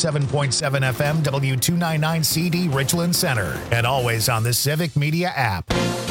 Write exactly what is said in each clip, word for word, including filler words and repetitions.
seven point seven F M, W two ninety-nine C D, Richland Center, and always on the Civic Media app.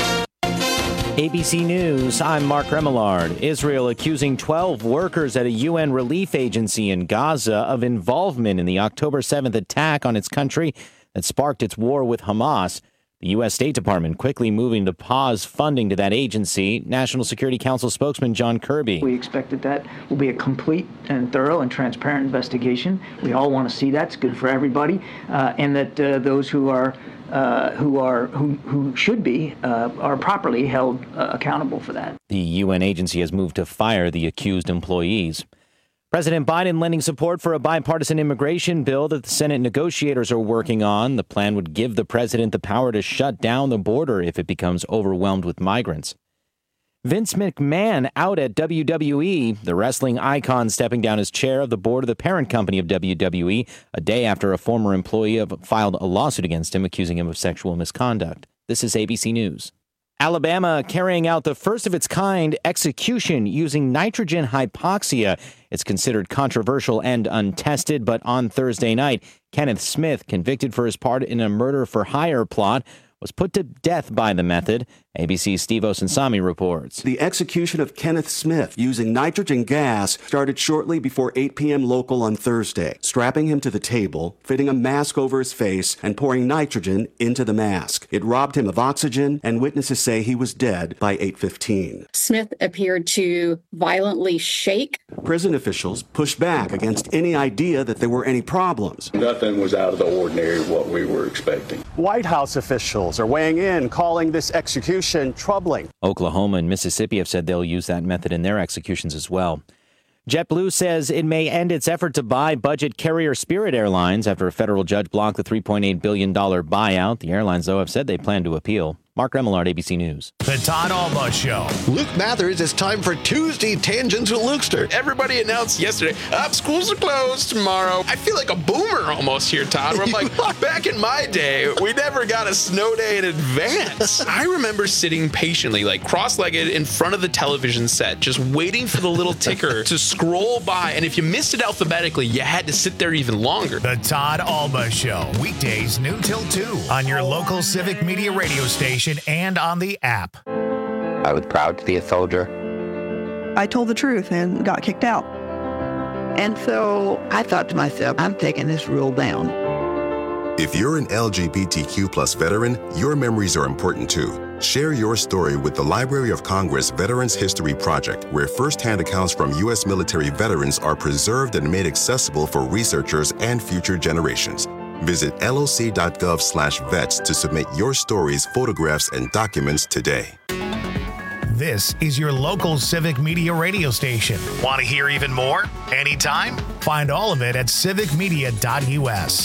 A B C News, I'm Mark Remillard. Israel accusing twelve workers at a U N relief agency in Gaza of involvement in the October seventh attack on its country that sparked its war with Hamas. The U S State Department quickly moving to pause funding to that agency. National Security Council spokesman John Kirby. We expect that that will be a complete and thorough and transparent investigation. We all want to see that. It's good for everybody. Uh, and that uh, those who are uh, who are who, who should be uh, are properly held uh, accountable for that. The U N agency has moved to fire the accused employees. President Biden lending support for a bipartisan immigration bill that the Senate negotiators are working on. The plan would give the president the power to shut down the border if it becomes overwhelmed with migrants. Vince McMahon out at W W E, the wrestling icon stepping down as chair of the board of the parent company of W W E, a day after a former employee filed a lawsuit against him accusing him of sexual misconduct. This is A B C News. Alabama carrying out the first of its kind execution using nitrogen hypoxia. It's considered controversial and untested, but on Thursday night, Kenneth Smith, convicted for his part in a murder for hire plot, was put to death by the method. A B C's Steve Osunsami reports. The execution of Kenneth Smith using nitrogen gas started shortly before eight p.m. local on Thursday, strapping him to the table, fitting a mask over his face, and pouring nitrogen into the mask. It robbed him of oxygen, and witnesses say he was dead by eight fifteen. Smith appeared to violently shake. Prison officials pushed back against any idea that there were any problems. Nothing was out of the ordinary what we were expecting. White House officials are weighing in, calling this execution troubling. Oklahoma and Mississippi have said they'll use that method in their executions as well. JetBlue says it may end its effort to buy budget carrier Spirit Airlines after a federal judge blocked the three point eight billion dollars buyout. The airlines, though, have said they plan to appeal. Mark Remillard, A B C News. The Todd Alba Show. Luke Mathers, it's time for Tuesday Tangents with Lukester. Everybody announced yesterday, up, schools are closed tomorrow. I feel like a boomer almost here, Todd. Where I'm like, back in my day, we never got a snow day in advance. I remember sitting patiently, like cross-legged in front of the television set, just waiting for the little ticker to scroll by. And if you missed it alphabetically, you had to sit there even longer. The Todd Alba Show. Weekdays noon till two on your local Civic Media radio station and on the app. I was proud to be a soldier. I told the truth and got kicked out. And so I thought to myself, I'm taking this rule down. If you're an L G B T Q plus veteran, your memories are important too. Share your story with the Library of Congress Veterans History Project, where firsthand accounts from U S military veterans are preserved and made accessible for researchers and future generations. Visit loc.gov slash vets to submit your stories, photographs, and documents today. This is your local Civic Media radio station. Want to hear even more? Anytime? Find all of it at civic media dot U S.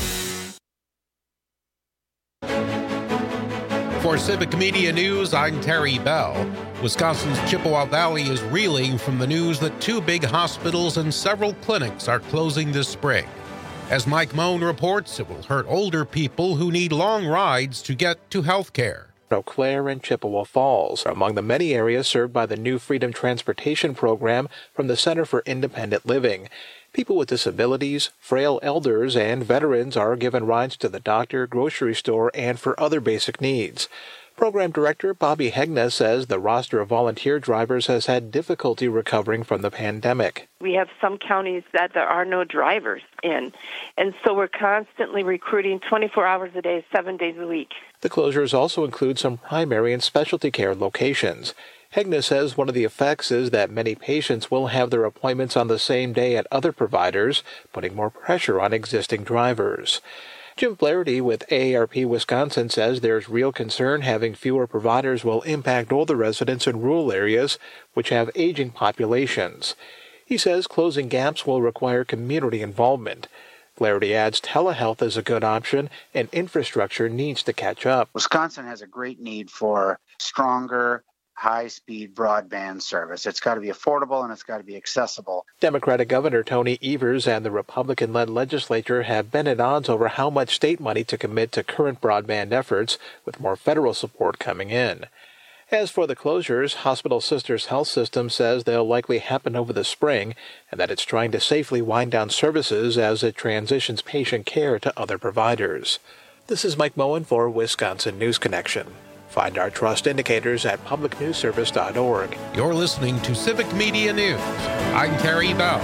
For Civic Media News, I'm Terry Bell. Wisconsin's Chippewa Valley is reeling from the news that two big hospitals and several clinics are closing this spring. As Mike Moan reports, it will hurt older people who need long rides to get to health care. Eau Claire and Chippewa Falls are among the many areas served by the new Freedom Transportation Program from the Center for Independent Living. People with disabilities, frail elders, and veterans are given rides to the doctor, grocery store, and for other basic needs. Program Director Bobby Hegna says the roster of volunteer drivers has had difficulty recovering from the pandemic. We have some counties that there are no drivers in, and so we're constantly recruiting twenty-four hours a day, seven days a week. The closures also include some primary and specialty care locations. Hegna says one of the effects is that many patients will have their appointments on the same day at other providers, putting more pressure on existing drivers. Jim Flaherty with A A R P Wisconsin says there's real concern having fewer providers will impact older residents in rural areas, which have aging populations. He says closing gaps will require community involvement. Flaherty adds telehealth is a good option and infrastructure needs to catch up. Wisconsin has a great need for stronger, high-speed broadband service. It's got to be affordable and it's got to be accessible. Democratic Governor Tony Evers and the Republican-led legislature have been at odds over how much state money to commit to current broadband efforts, with more federal support coming in. As for the closures, Hospital Sisters Health System says they'll likely happen over the spring and that it's trying to safely wind down services as it transitions patient care to other providers. This is Mike Moen for Wisconsin News Connection. Find our trust indicators at public news service dot org. You're listening to Civic Media News. I'm Terry Bell.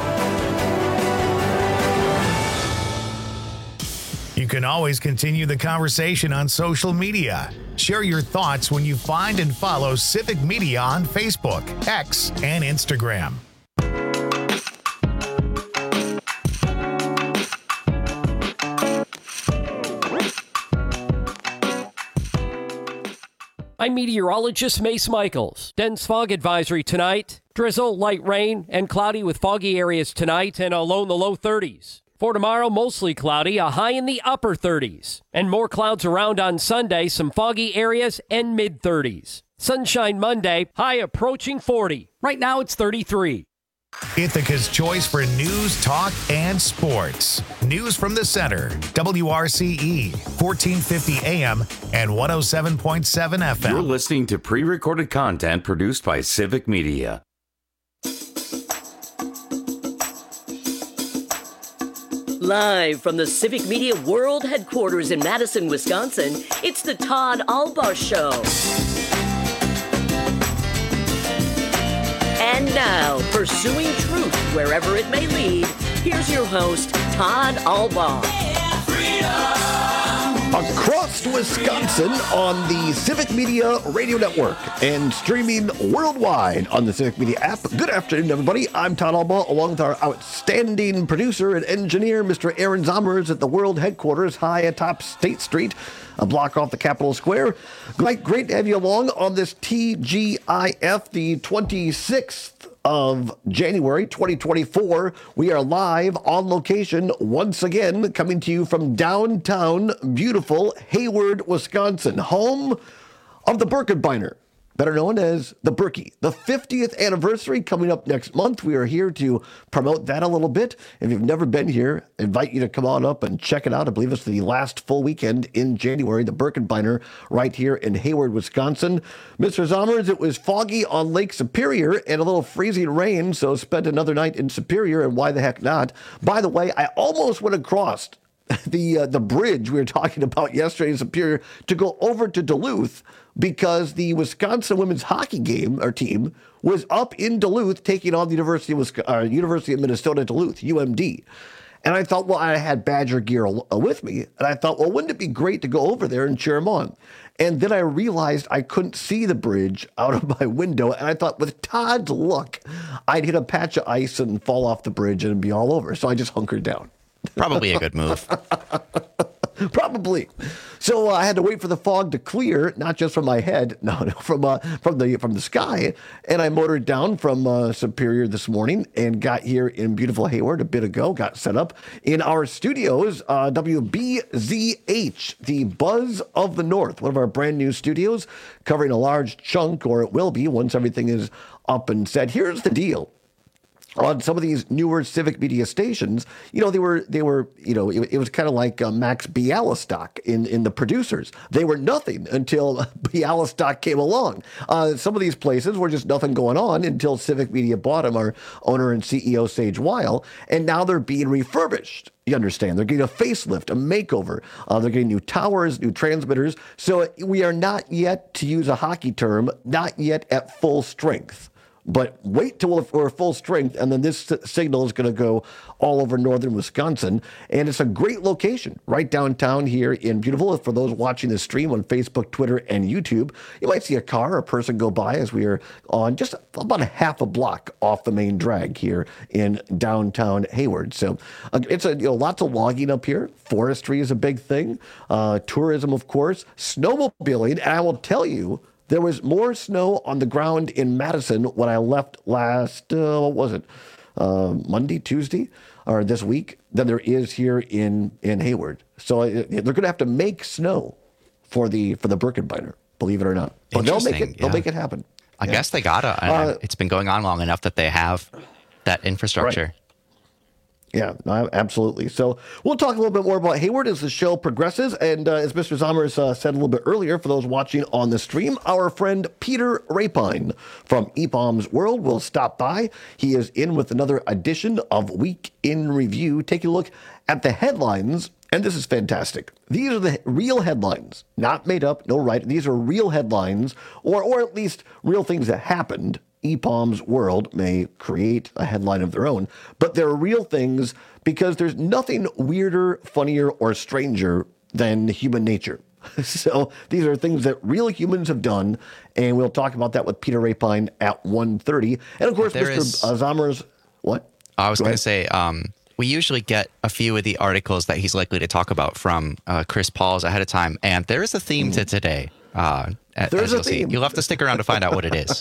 You can always continue the conversation on social media. Share your thoughts when you find and follow Civic Media on Facebook, X, and Instagram. I'm meteorologist Mace Michaels. Dense fog advisory tonight. Drizzle, light rain, and cloudy with foggy areas tonight and a low in the low thirties. For tomorrow, mostly cloudy, a high in the upper thirties. And more clouds around on Sunday, some foggy areas and mid thirties. Sunshine Monday, high approaching forty. Right now it's thirty-three. Ithaca's choice for news, talk, and sports. News from the center. W R C E, fourteen fifty A M and one oh seven point seven F M. You're listening to pre-recorded content produced by Civic Media. Live from the Civic Media World Headquarters in Madison, Wisconsin, it's the Todd Albaugh Show. And now, pursuing truth wherever it may lead, here's your host, Todd Albaugh. Across Wisconsin on the Civic Media Radio Network and streaming worldwide on the Civic Media app. Good afternoon, everybody. I'm Todd Albaugh, along with our outstanding producer and engineer, Mister Aaron Zommers, at the world headquarters high atop State Street, a block off the Capitol Square. Great, great to have you along on this T G I F, the twenty-sixth of January twenty twenty-four. We are live on location once again, coming to you from downtown beautiful Hayward, Wisconsin, home of the Birkebeiner, better known as the Berkey. The fiftieth anniversary coming up next month. We are here to promote that a little bit. If you've never been here, I invite you to come on up and check it out. I believe it's the last full weekend in January, the Birkebeiner, right here in Hayward, Wisconsin. Mister Zommers, it was foggy on Lake Superior and a little freezing rain, so spent another night in Superior, and why the heck not? By the way, I almost went across the uh, the bridge we were talking about yesterday in Superior to go over to Duluth because the Wisconsin women's hockey game, our team, was up in Duluth taking on the University of, Wisconsin, uh, University of Minnesota Duluth, U M D. And I thought, well, I had Badger gear with me, and I thought, well, wouldn't it be great to go over there and cheer them on? And then I realized I couldn't see the bridge out of my window, and I thought, with Todd's luck, I'd hit a patch of ice and fall off the bridge and be all over. So I just hunkered down. Probably a good move. Probably. So uh, I had to wait for the fog to clear, not just from my head, no, no, from uh, from the from the sky. And I motored down from uh, Superior this morning and got here in beautiful Hayward a bit ago. Got set up in our studios, uh, W B Z H, the Buzz of the North, one of our brand new studios, covering a large chunk, or it will be once everything is up and set. Here's the deal. On some of these newer Civic Media stations, you know, they were, they were, you know, it, it was kind of like uh, Max Bialystock in, in the producers. They were nothing until Bialystock came along. Uh, some of these places were just nothing going on until Civic Media bought them, our owner and C E O, Sage Weil, and now they're being refurbished. You understand? They're getting a facelift, a makeover. Uh, they're getting new towers, new transmitters. So we are not yet, to use a hockey term, not yet at full strength. But wait till we're full strength, and then this signal is going to go all over northern Wisconsin. And it's a great location right downtown here in beautiful. For those watching the stream on Facebook, Twitter, and YouTube, you might see a car or a person go by as we are on just about a half a block off the main drag here in downtown Hayward. So uh, it's a, you know, lots of logging up here. Forestry is a big thing. Uh, tourism, of course. Snowmobiling. And I will tell you, there was more snow on the ground in Madison when I left last, uh, what was it, uh, Monday, Tuesday, or this week, than there is here in, in Hayward. So uh, they're going to have to make snow for the for the Birkebeiner, believe it or not. But they'll make it. They'll yeah. make it happen. I yeah. guess they gotta. Uh, it's been going on long enough that they have that infrastructure. Right. Yeah, no, absolutely. So we'll talk a little bit more about Hayward as the show progresses. And uh, as Mister Zommers uh, said a little bit earlier, for those watching on the stream, our friend Peter Rapine from E P O M's World will stop by. He is in with another edition of Week in Review, taking a look at the headlines. And this is fantastic. These are the real headlines, not made up, no right. These are real headlines, or or at least real things that happened. E P O M's World may create a headline of their own, but they're real things because there's nothing weirder, funnier, or stranger than human nature. So these are things that real humans have done, and we'll talk about that with Peter Rapine at one thirty. And of course, There Mister is- Zommers, what? I was Go going to ahead. say, um, we usually get a few of the articles that he's likely to talk about from uh, Chris Paul's ahead of time, and there is a theme to today. Uh, as There's a you'll see. theme. You'll have to stick around to find out what it is.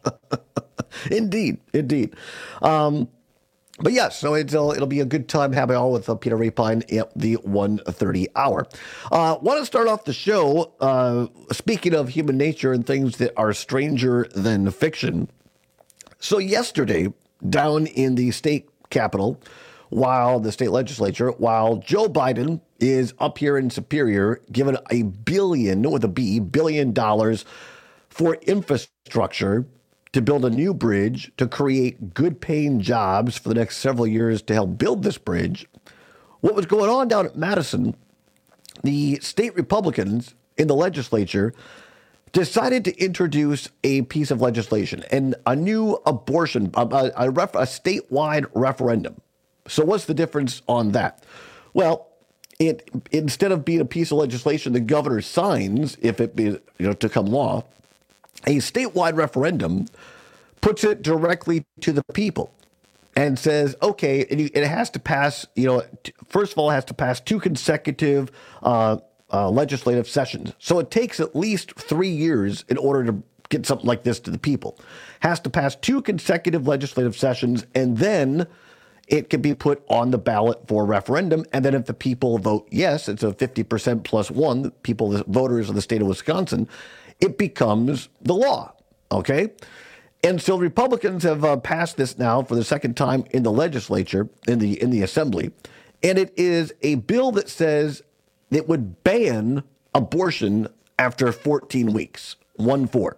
Indeed, indeed. Um, but yes, so it's, uh, it'll be a good time having all with uh, Peter Rapine at the one thirty hour. Uh, want to start off the show, uh, speaking of human nature and things that are stranger than fiction. So yesterday, down in the state capitol, while the state legislature, while Joe Biden is up here in Superior, given a billion, with a B, billion dollars for infrastructure to build a new bridge, to create good-paying jobs for the next several years to help build this bridge. What was going on down at Madison, the state Republicans in the legislature decided to introduce a piece of legislation and a new abortion, a, a, a, ref, a statewide referendum. So what's the difference on that? Well, it instead of being a piece of legislation the governor signs, if it be, you know, to come law, a statewide referendum puts it directly to the people and says, okay, it, it has to pass, you know, t- first of all, it has to pass two consecutive uh, uh, legislative sessions. So it takes at least three years in order to get something like this to the people. Has to pass two consecutive legislative sessions, and then it can be put on the ballot for referendum. And then if the people vote yes, it's a fifty percent plus one, the people, the voters of the state of Wisconsin, it becomes the law, okay? And so Republicans have uh, passed this now for the second time in the legislature, in the in the assembly, and it is a bill that says it would ban abortion after fourteen weeks, one four.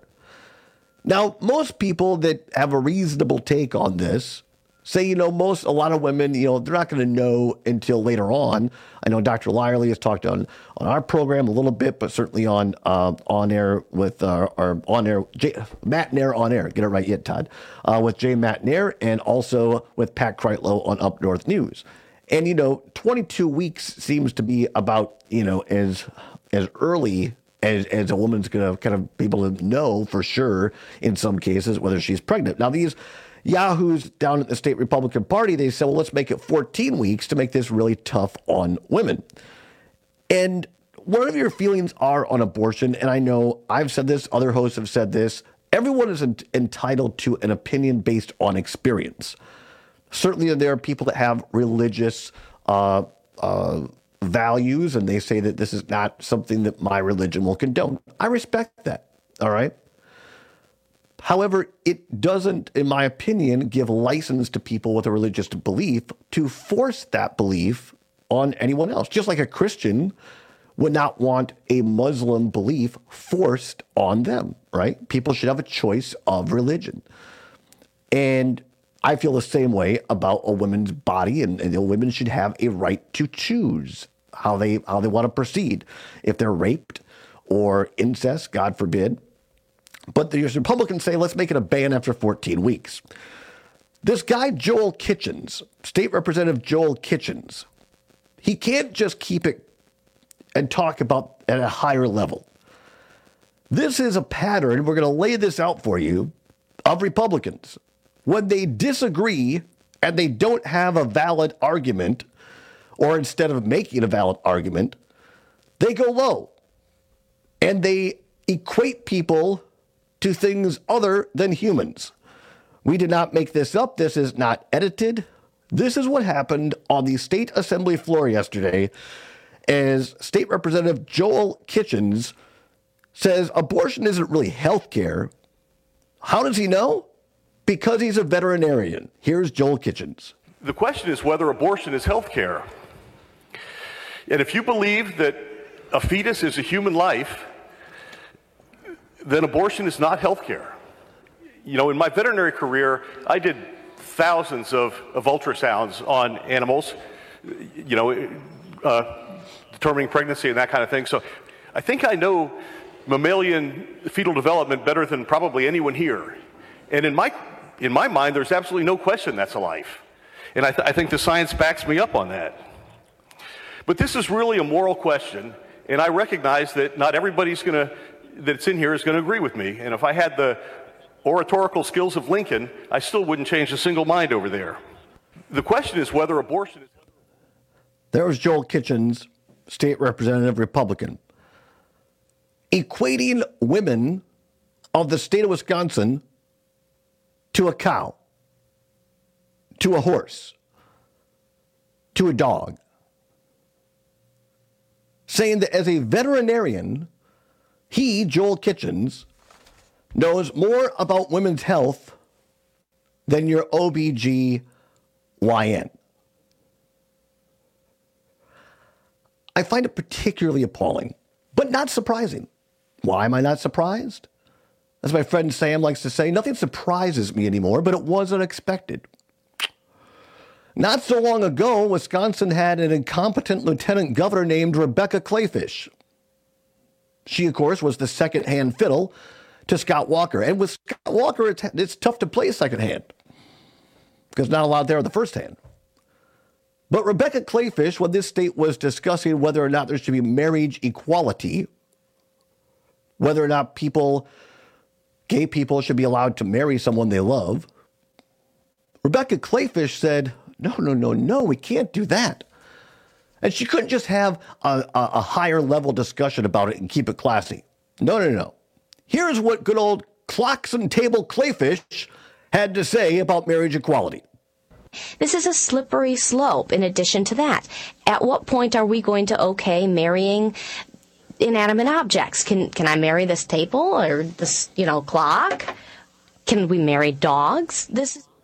Now, most people that have a reasonable take on this say, you know, most, a lot of women, you know, they're not going to know until later on. I know Doctor Lyerly has talked on, on our program a little bit, but certainly on uh, on air with uh, our on air, Jay, Matt Nair on air. Get it right yet, Todd? Uh, with Jay Matt Nair, and also with Pat Kreitlow on Up North News. And, you know, twenty-two weeks seems to be about, you know, as as early as, as a woman's going to kind of be able to know for sure in some cases whether she's pregnant. Now, these yahoos down at the state Republican Party, they said, well, let's make it fourteen weeks to make this really tough on women. And whatever your feelings are on abortion, and I know I've said this, other hosts have said this, everyone is ent- entitled to an opinion based on experience. Certainly there are people that have religious uh, uh, values, and they say that this is not something that my religion will condone. I respect that, all right? However, it doesn't, in my opinion, give license to people with a religious belief to force that belief on anyone else. Just like a Christian would not want a Muslim belief forced on them, right? People should have a choice of religion. And I feel the same way about a woman's body, and, and the women should have a right to choose how they how they want to proceed. If they're raped or incest, God forbid. But the Republicans say, let's make it a ban after fourteen weeks. This guy, Joel Kitchens, State Representative Joel Kitchens, he can't just keep it and talk about at a higher level. This is a pattern, we're going to lay this out for you, of Republicans. When they disagree and they don't have a valid argument, or instead of making a valid argument, they go low. And they equate people to things other than humans. We did not make this up. This is not edited. This is what happened on the state assembly floor yesterday as State Representative Joel Kitchens says abortion isn't really health care. How does he know? Because he's a veterinarian. Here's Joel Kitchens. The question is whether abortion is health care. And if you believe that a fetus is a human life, then abortion is not health care. You know, in my veterinary career, I did thousands of, of ultrasounds on animals, you know, uh, determining pregnancy and that kind of thing. So I think I know mammalian fetal development better than probably anyone here. And in my, in my mind, there's absolutely no question that's a life. And I, th- I think the science backs me up on that. But this is really a moral question, and I recognize that not everybody's going to, that's in here is going to agree with me. And if I had the oratorical skills of Lincoln, I still wouldn't change a single mind over there. The question is whether abortion is... There was Joel Kitchens, state representative, Republican, equating women of the state of Wisconsin to a cow, to a horse, to a dog, saying that as a veterinarian, he, Joel Kitchens, knows more about women's health than your O B G Y N. I find it particularly appalling, but not surprising. Why am I not surprised? As my friend Sam likes to say, nothing surprises me anymore, but it was unexpected. Not so long ago, Wisconsin had an incompetent lieutenant governor named Rebecca Kleefisch. She, of course, was the second-hand fiddle to Scott Walker. And with Scott Walker, it's, it's tough to play second-hand because not allowed there on the first hand. But Rebecca Kleefisch, when this state was discussing whether or not there should be marriage equality, whether or not people, gay people, should be allowed to marry someone they love, Rebecca Kleefisch said, no, no, no, no, we can't do that. And she couldn't just have a, a, a higher level discussion about it and keep it classy. No, no, no. Here's what good old clocks and table Kleefisch had to say about marriage equality. This is a slippery slope. In addition to that, at what point are we going to okay marrying inanimate objects? Can can I marry this table or this, you know, clock? Can we marry dogs? This is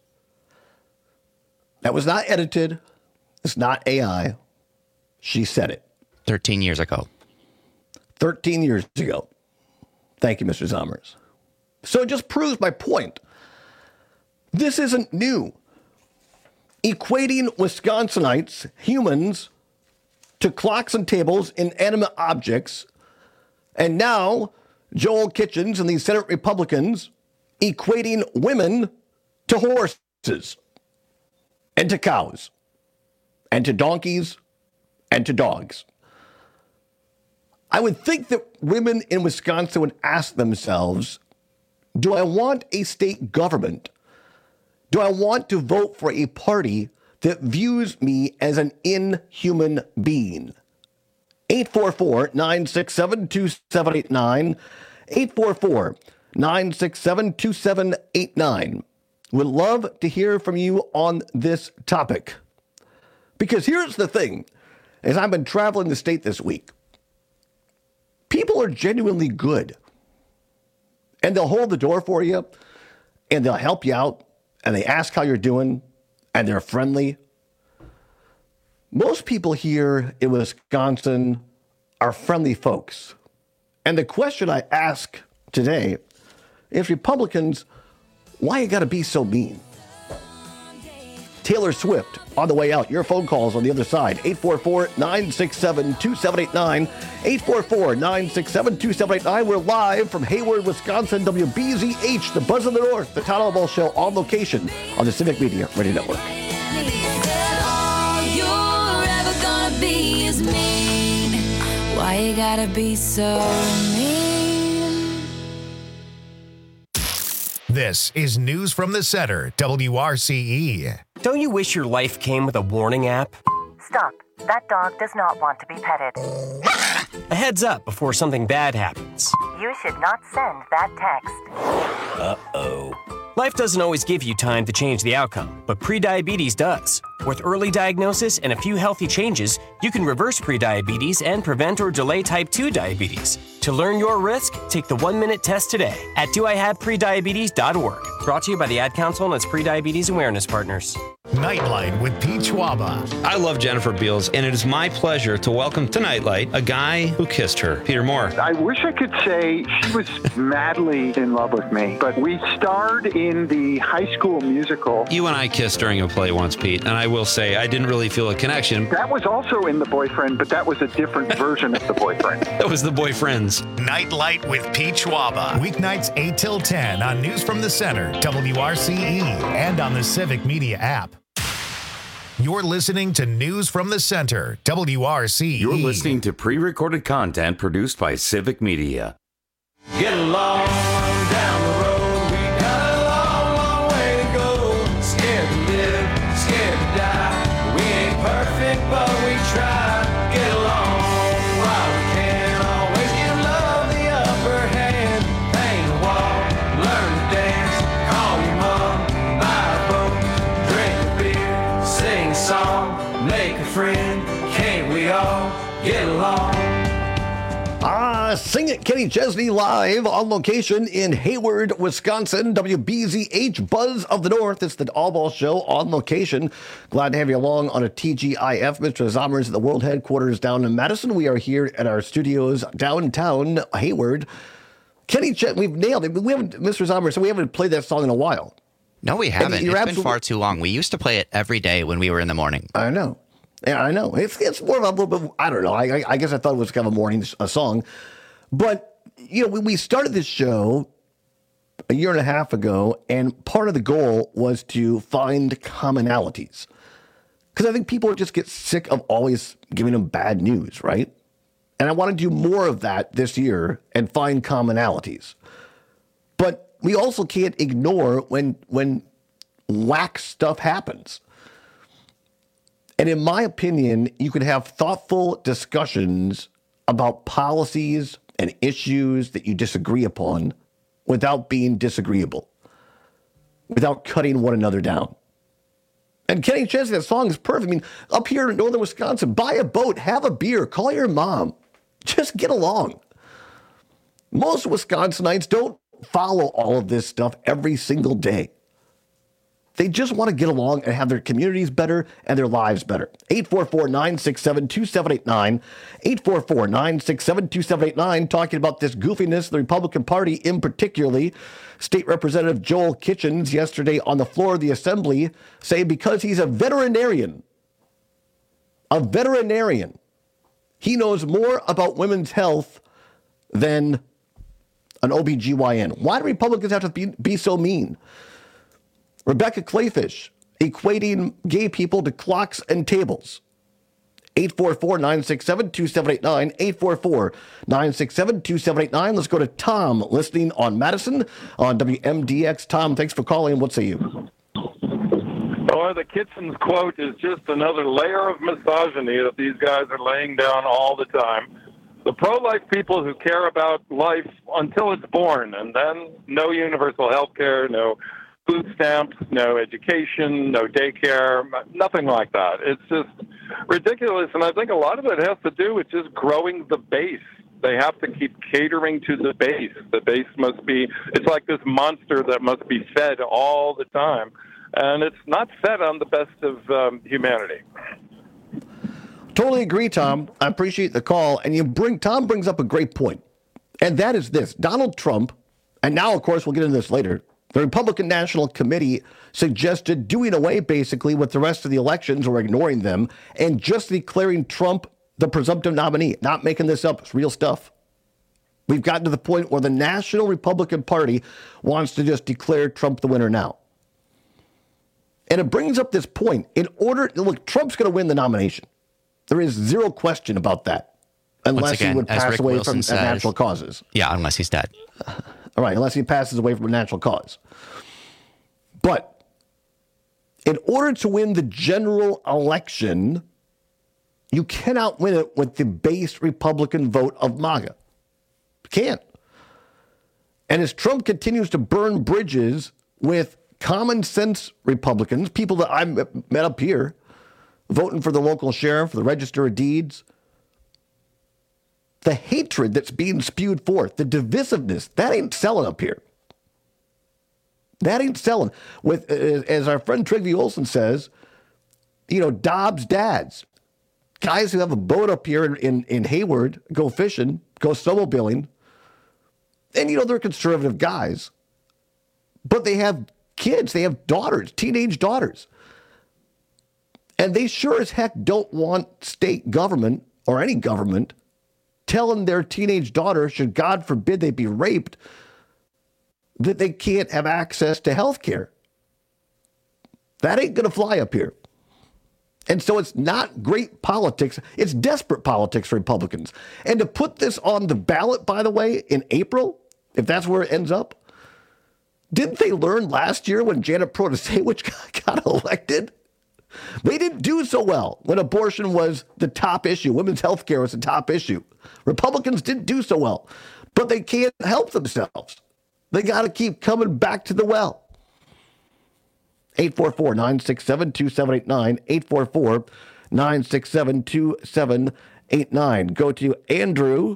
That was not edited. It's not A I. She said it. thirteen years ago. thirteen years ago. Thank you, Mister Zommers. So it just proves my point. This isn't new. Equating Wisconsinites, humans, to clocks and tables, inanimate objects, and now Joel Kitchens and these Senate Republicans equating women to horses and to cows and to donkeys and to dogs. I would think that women in Wisconsin would ask themselves, do I want a state government? Do I want to vote for a party that views me as an inhuman being? eight four four, nine six seven, two seven eight nine. eight four four, nine six seven, two seven eight nine. Would love to hear from you on this topic. Because here's the thing, as I've been traveling the state this week, people are genuinely good. And they'll hold the door for you, and they'll help you out, and they ask how you're doing, and they're friendly. Most people here in Wisconsin are friendly folks. And the question I ask today is, Republicans, why you gotta be so mean? Taylor Swift on the way out. Your phone calls on the other side. eight four four, nine six seven, two seven eight nine. eight four four, nine six seven, two seven eight nine. We're live from Hayward, Wisconsin. W B Z H, the Buzz of the North, the Todd Albaugh Show, on location on the Civic Media Radio Network. All you're ever gonna be is mean. Why you gotta be so mean? This is News from the Center, W R C E. Don't you wish your life came with a warning app? Stop. That dog does not want to be petted. A heads up before something bad happens. You should not send that text. Uh-oh. Life doesn't always give you time to change the outcome, but prediabetes does. With early diagnosis and a few healthy changes, you can reverse prediabetes and prevent or delay type two diabetes. To learn your risk, take the one-minute test today at do I have prediabetes dot org. Brought to you by the Ad Council and its prediabetes awareness partners. Nightlight with Pete Schwaba. I love Jennifer Beals, and it is my pleasure to welcome to Nightlight a guy who kissed her, Peter Moore. I wish I could say she was madly in love with me, but we starred in the High School Musical. You and I kissed during a play once, Pete, and I will say I didn't really feel a connection. That was also in The Boyfriend, but that was a different version of The Boyfriend. That was The Boyfriends. Nightlight with Pete Schwaba. Weeknights eight till ten on News from the Center, W R C E, and on the Civic Media app. You're listening to News from the Center, W R C E. You're listening to pre-recorded content produced by Civic Media. Get along down the road. We got a long, long way to go. Scared to live, scared to die. We ain't perfect, but we try. Get along while we can. Always give love the upper hand. Paint a wall, learn to dance. Call your mom, buy a boat, drink a beer, sing a song, make a friend. Can't we all get along? Ah, sing it, Kenny Chesney, live on location in Hayward, Wisconsin. W B Z H Buzz of the North. It's the All Ball Show on location. Glad to have you along on a T G I F. Mister Zommers at the world headquarters down in Madison. We are here at our studios downtown Hayward. Kenny Chesney, we've nailed it. We haven't, Mister Zommers, so we haven't played that song in a while. No, we haven't. It's absolutely been far too long. We used to play it every day when we were in the morning. I know. Yeah, I know. It's it's more of a little bit, I don't know. I, I, I guess I thought it was kind of a morning a song. But, you know, we, we started this show a year and a half ago, and part of the goal was to find commonalities. Because I think people just get sick of always giving them bad news, right? And I want to do more of that this year and find commonalities. But we also can't ignore when when whack stuff happens. And in my opinion, you could have thoughtful discussions about policies and issues that you disagree upon without being disagreeable, without cutting one another down. And Kenny Chesney, that song is perfect. I mean, up here in northern Wisconsin, buy a boat, have a beer, call your mom. Just get along. Most Wisconsinites don't follow all of this stuff every single day. They just want to get along and have their communities better and their lives better. eight four four, nine six seven, two seven eight nine. eight four four, nine six seven, two seven eight nine. Talking about this goofiness, the Republican Party in particularly. State Representative Joel Kitchens yesterday on the floor of the Assembly saying because he's a veterinarian, a veterinarian, he knows more about women's health than an O B G Y N. Why do Republicans have to be, be so mean? Rebecca Clayfish, equating gay people to clocks and tables. eight four four, nine six seven, two seven eight nine, eight four four, nine six seven, two seven eight nine. Let's go to Tom, listening on Madison on W M D X. Tom, thanks for calling. What say you? Oh, the Kitchens quote is just another layer of misogyny that these guys are laying down all the time. The pro-life people who care about life until it's born, and then no universal health care, no food stamps, no education, no daycare, nothing like that. It's just ridiculous, and I think a lot of it has to do with just growing the base. They have to keep catering to the base. The base must be, it's like this monster that must be fed all the time, and it's not fed on the best of um, humanity. Totally agree, Tom. I appreciate the call, and you bring Tom brings up a great point, and that is this. Donald Trump, and now, of course, we'll get into this later, the Republican National Committee suggested doing away, basically, with the rest of the elections or ignoring them and just declaring Trump the presumptive nominee. Not making this up. It's real stuff. We've gotten to the point where the National Republican Party wants to just declare Trump the winner now. And it brings up this point. In order, look, Trump's going to win the nomination. There is zero question about that. Unless again, he would pass away Wilson from says, natural causes. Yeah, unless he's dead. All right, unless he passes away from a natural cause. But in order to win the general election, you cannot win it with the base Republican vote of MAGA. You can't. And as Trump continues to burn bridges with common sense Republicans, people that I met up here, voting for the local sheriff, for the Register of Deeds, the hatred that's being spewed forth, the divisiveness, that ain't selling up here. That ain't selling. With, as our friend Trygve Olsen says, you know, Dobbs dads, guys who have a boat up here in, in, in Hayward, go fishing, go snowmobiling. And, you know, they're conservative guys, but they have kids. They have daughters, teenage daughters. And they sure as heck don't want state government or any government telling their teenage daughter, should God forbid they be raped, that they can't have access to health care. That ain't going to fly up here. And so it's not great politics. It's desperate politics for Republicans. And to put this on the ballot, by the way, in April, if that's where it ends up, didn't they learn last year when Janet Protasewicz got elected? They didn't do so well when abortion was the top issue. Women's health care was the top issue. Republicans didn't do so well, but they can't help themselves. They got to keep coming back to the well. eight four four, nine six seven, two seven eight nine, eight four four, nine six seven, two seven eight nine. Go to Andrew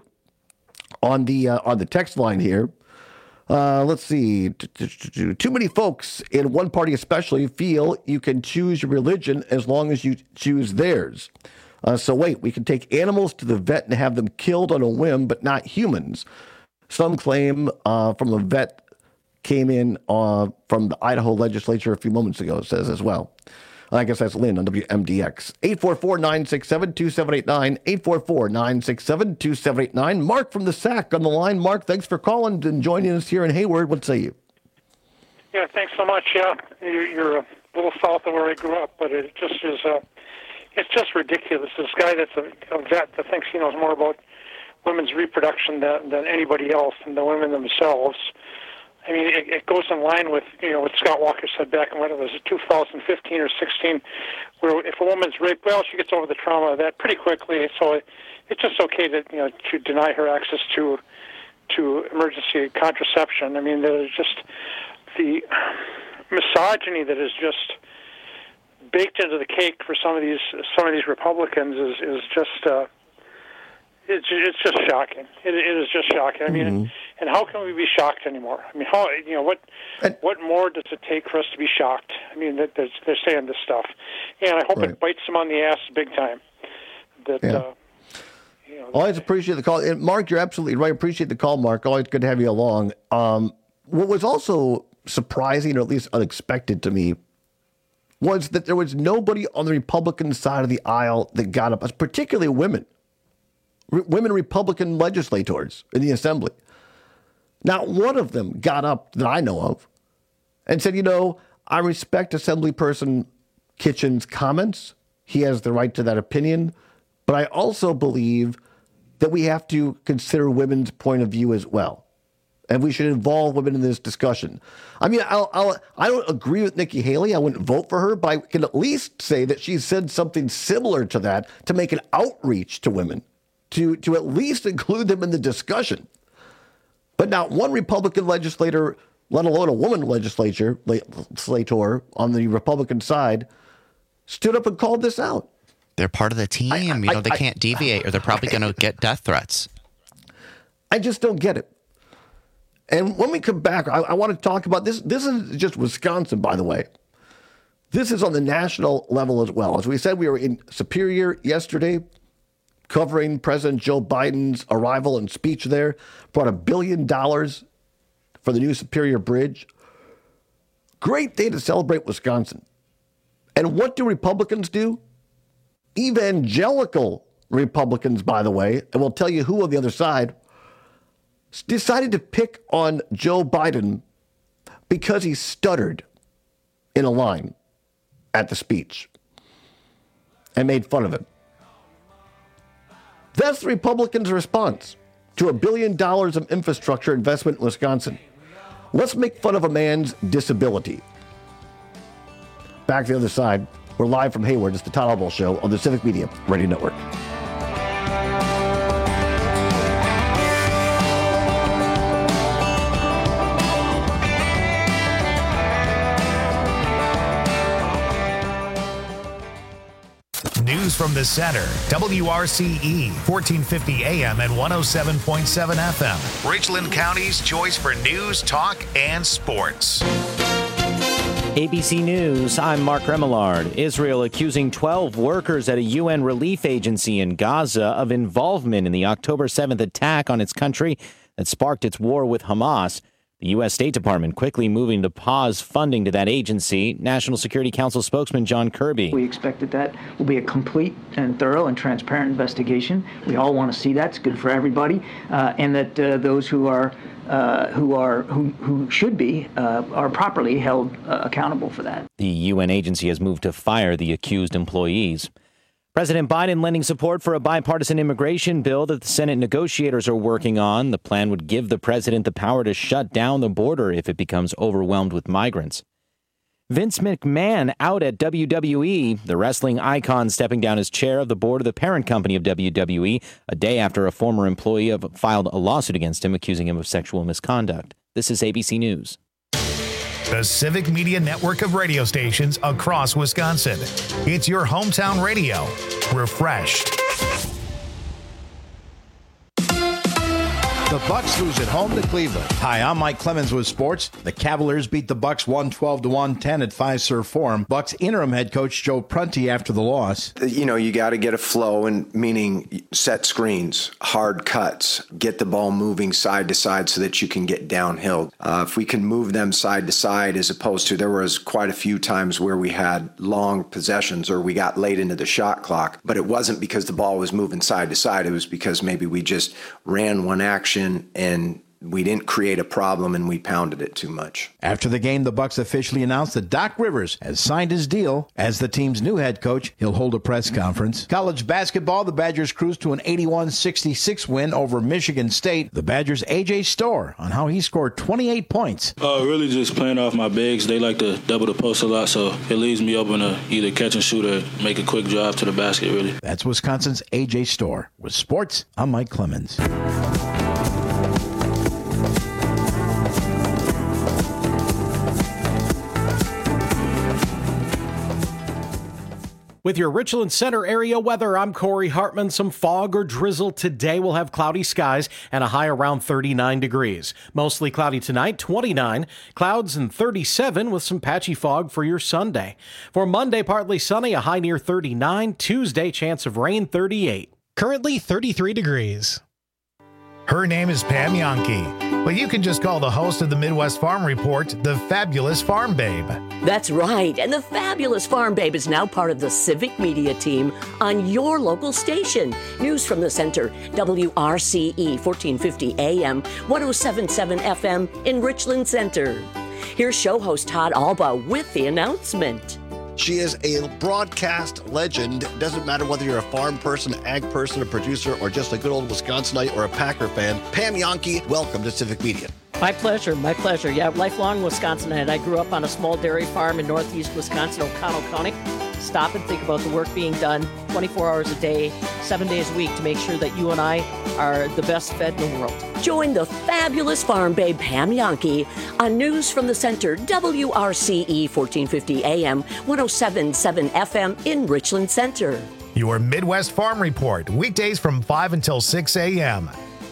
on the uh, on the text line here. Uh, let's see. Too many folks in one party especially feel you can choose your religion as long as you choose theirs. Uh, so wait, we can take animals to the vet and have them killed on a whim, but not humans. Some claim uh, from a vet came in uh, from the Idaho legislature a few moments ago, it says as well. I guess that's Lynn on W M D X. eight four four, nine six seven, two seven eight nine, eight four four, nine six seven, two seven eight nine. Mark from the S A C on the line. Mark, thanks for calling and joining us here in Hayward. What say you? Yeah, thanks so much. Yeah, you're a little south of where I grew up, but it just is, uh, it's just ridiculous. This guy that's a, a vet that thinks he knows more about women's reproduction than, than anybody else, and the women themselves. I mean, it, it goes in line with, you know, what Scott Walker said back in, what it was, two thousand fifteen or sixteen, where if a woman's raped, well, she gets over the trauma of that pretty quickly. So it, it's just okay to, you know, to deny her access to to emergency contraception. I mean, there's just the misogyny that is just baked into the cake for some of these some of these Republicans is is just. Uh, It's it's just shocking. It, it is just shocking. I mean, mm-hmm. and how can we be shocked anymore? I mean, how you know what what more does it take for us to be shocked? I mean, that they're, they're saying this stuff, and I hope right. it bites them on the ass big time. That yeah. uh, you know, always appreciate the call, and Mark. You're absolutely right. Appreciate the call, Mark. Always good to have you along. Um, what was also surprising, or at least unexpected to me, was that there was nobody on the Republican side of the aisle that got up, particularly women. Women Republican legislators in the assembly. Not one of them got up that I know of and said, you know, I respect Assemblyperson Kitchen's comments. He has the right to that opinion. But I also believe that we have to consider women's point of view as well. And we should involve women in this discussion. I mean, I'll, I'll, I don't agree with Nikki Haley. I wouldn't vote for her, but I can at least say that she said something similar to that to make an outreach to women. To, to at least include them in the discussion. But not one Republican legislator, let alone a woman legislature, legislator on the Republican side, stood up and called this out. They're part of the team. I, I, you know, they I, can't deviate or they're probably going to get death threats. I just don't get it. And when we come back, I, I want to talk about this. This is just Wisconsin, by the way. This is on the national level as well. As we said, we were in Superior yesterday, covering President Joe Biden's arrival and speech there, brought a billion dollars for the new Superior Bridge. Great day to celebrate Wisconsin. And what do Republicans do? Evangelical Republicans, by the way, and we'll tell you who on the other side, decided to pick on Joe Biden because he stuttered in a line at the speech and made fun of him. That's the Republicans' response to a billion dollars of infrastructure investment in Wisconsin. Let's make fun of a man's disability. Back to the other side. We're live from Hayward. It's the Todd Albaugh Show on the Civic Media Radio Network. News from the center. W R C E, fourteen fifty A M and one oh seven point seven F M. Richland County's choice for news, talk, and sports. A B C News, I'm Mark Remillard. Israel accusing twelve workers at a U N relief agency in Gaza of involvement in the October seventh attack on its country that sparked its war with Hamas. The U S State Department quickly moving to pause funding to that agency. National Security Council spokesman John Kirby. We expect that that will be a complete and thorough and transparent investigation. We all want to see that. It's good for everybody. Uh, and that uh, those who are uh, who are who, who should be uh, are properly held uh, accountable for that. The U N agency has moved to fire the accused employees. President Biden lending support for a bipartisan immigration bill that the Senate negotiators are working on. The plan would give the president the power to shut down the border if it becomes overwhelmed with migrants. Vince McMahon out at W W E, the wrestling icon stepping down as chair of the board of the parent company of W W E, a day after a former employee have filed a lawsuit against him accusing him of sexual misconduct. This is A B C News. The Civic Media network of radio stations across Wisconsin. It's your hometown radio. Refreshed. The Bucks lose at home to Cleveland. Hi, I'm Mike Clemens with sports. The Cavaliers beat the Bucks one twelve to one ten at Fiserv Forum. Bucks interim head coach Joe Prunty after the loss. You know, you got to get a flow, and meaning set screens, hard cuts, get the ball moving side to side so that you can get downhill. Uh, if we can move them side to side, as opposed to there was quite a few times where we had long possessions or we got late into the shot clock, but it wasn't because the ball was moving side to side. It was because maybe we just ran one action and we didn't create a problem and we pounded it too much. After the game, the Bucks officially announced that Doc Rivers has signed his deal as the team's new head coach. He'll hold a press conference. College basketball, the Badgers cruised to an eighty-one sixty-six win over Michigan State. The Badgers' A J Storr on how he scored twenty-eight points. Uh, really just playing off my bigs. They like to double the post a lot, so it leaves me open to either catch and shoot or make a quick drive to the basket, really. That's Wisconsin's A J Storr. With sports, I'm Mike Clemens. With your Richland Center area weather, I'm Corey Hartman. Some fog or drizzle today. We'll have cloudy skies and a high around thirty-nine degrees. Mostly cloudy tonight, twenty-nine. Clouds and thirty-seven with some patchy fog for your Sunday. For Monday, partly sunny, a high near thirty-nine. Tuesday, chance of rain, thirty-eight. Currently thirty-three degrees. Her name is Pam Yonke, but you can just call the host of the Midwest Farm Report the Fabulous Farm Babe. That's right, and the Fabulous Farm Babe is now part of the Civic Media team on your local station. News from the Center, W R C E, fourteen fifty A M, one oh seven point seven F M in Richland Center. Here's show host Todd Alba with the announcement. She is a broadcast legend. Doesn't matter whether you're a farm person, ag person, a producer, or just a good old Wisconsinite or a Packer fan. Pam Yonke, welcome to Civic Media. My pleasure, my pleasure. Yeah, lifelong Wisconsinite. I grew up on a small dairy farm in northeast Wisconsin, O'Connell County. Stop and think about the work being done twenty-four hours a day, seven days a week to make sure that you and I are the best fed in the world. Join the Fabulous Farm Babe Pam Yonke on News from the Center, W R C E, fourteen fifty A M, one oh seven point seven F M in Richland Center. Your Midwest Farm Report, weekdays from five until six A M.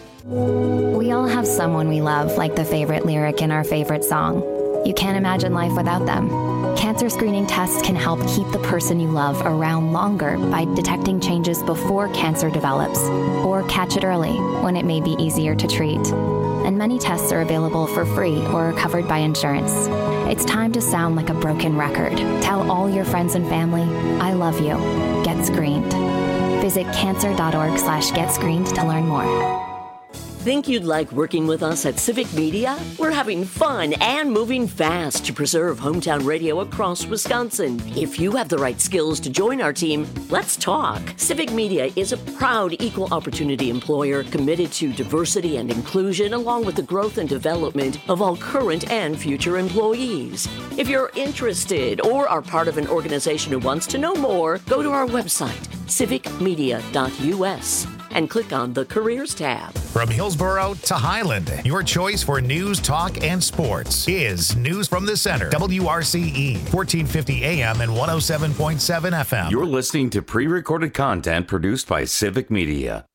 We all have someone we love, like the favorite lyric in our favorite song. You can't imagine life without them. Cancer screening tests can help keep the person you love around longer by detecting changes before cancer develops, or catch it early when it may be easier to treat. And many tests are available for free or are covered by insurance. It's time to sound like a broken record. Tell all your friends and family, I love you. Get screened. Visit cancer.org slash get screened to learn more. Think you'd like working with us at Civic Media? We're having fun and moving fast to preserve hometown radio across Wisconsin. If you have the right skills to join our team, let's talk. Civic Media is a proud equal opportunity employer committed to diversity and inclusion, along with the growth and development of all current and future employees. If you're interested or are part of an organization who wants to know more, go to our website, civic media dot U S. and click on the Careers tab. From Hillsboro to Highland, your choice for news, talk, and sports is News from the Center, W R C E, fourteen fifty A M and one oh seven point seven F M. You're listening to pre-recorded content produced by Civic Media.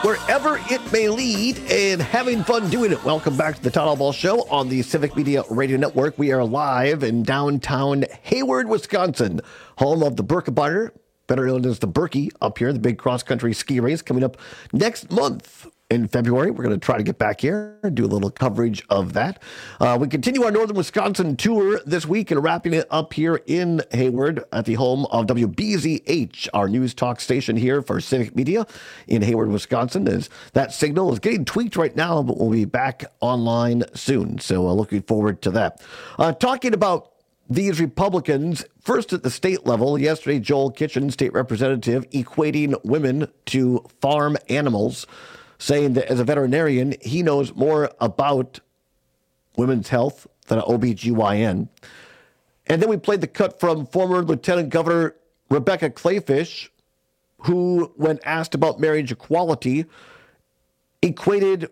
wherever it may lead, and having fun doing it. Welcome back to the Todd Ball Show on the Civic Media Radio Network. We are live in downtown Hayward, Wisconsin, home of the Birkebeiner, better known as the Birkie up here, the big cross-country ski race coming up next month. In February, we're going to try to get back here and do a little coverage of that. Uh, we continue our Northern Wisconsin tour this week and wrapping it up here in Hayward at the home of W B Z H, our news talk station here for Civic Media in Hayward, Wisconsin. As that signal is getting tweaked right now, but we'll be back online soon. So uh, looking forward to that. Uh, talking about these Republicans, first at the state level, yesterday, Joel Kitchen, state representative, equating women to farm animals, saying that as a veterinarian, he knows more about women's health than an O B G Y N. And then we played the cut from former Lieutenant Governor Rebecca Kleefisch, who, when asked about marriage equality, equated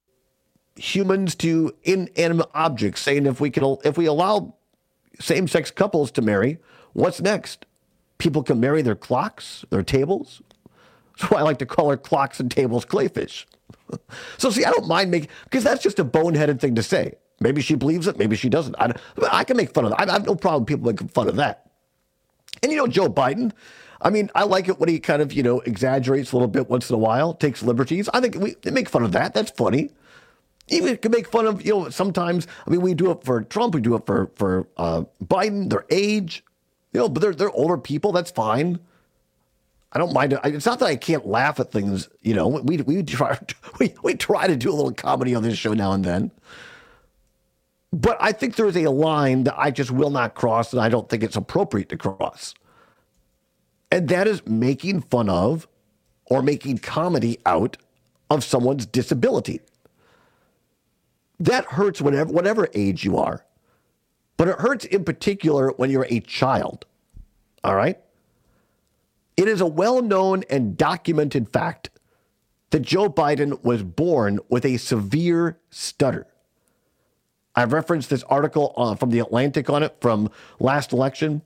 humans to inanimate objects, saying if we can, if we allow same-sex couples to marry, what's next? People can marry their clocks, their tables. So I like to call her clocks and tables Kleefisch. So see, I don't mind making, because that's just a boneheaded thing to say. Maybe she believes it, maybe she doesn't. I, I can make fun of that. I have no problem with people making fun of that. And you know, Joe Biden, I mean, I like it when he kind of, you know, exaggerates a little bit once in a while, takes liberties. I think we make fun of that. That's funny. Even can make fun of, you know, sometimes, I mean, we do it for Trump, we do it for, for uh, Biden, their age, you know, but they're, they're older people, that's fine. I don't mind it. It's not that I can't laugh at things, you know. We we try we we try to do a little comedy on this show now and then. But I think there is a line that I just will not cross, and I don't think it's appropriate to cross. And that is making fun of or making comedy out of someone's disability. That hurts whenever whatever age you are. But it hurts in particular when you're a child. All right? It is a well-known and documented fact that Joe Biden was born with a severe stutter. I've referenced this article uh, from The Atlantic on it from last election.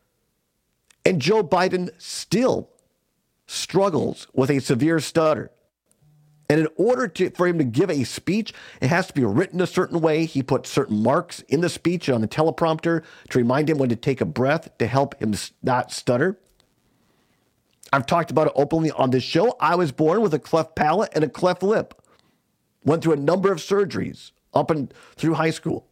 And Joe Biden still struggles with a severe stutter. And in order to, for him to give a speech, it has to be written a certain way. He puts certain marks in the speech on the teleprompter to remind him when to take a breath to help him not stutter. I've talked about it openly on this show. I was born with a cleft palate and a cleft lip. Went through a number of surgeries up and through high school.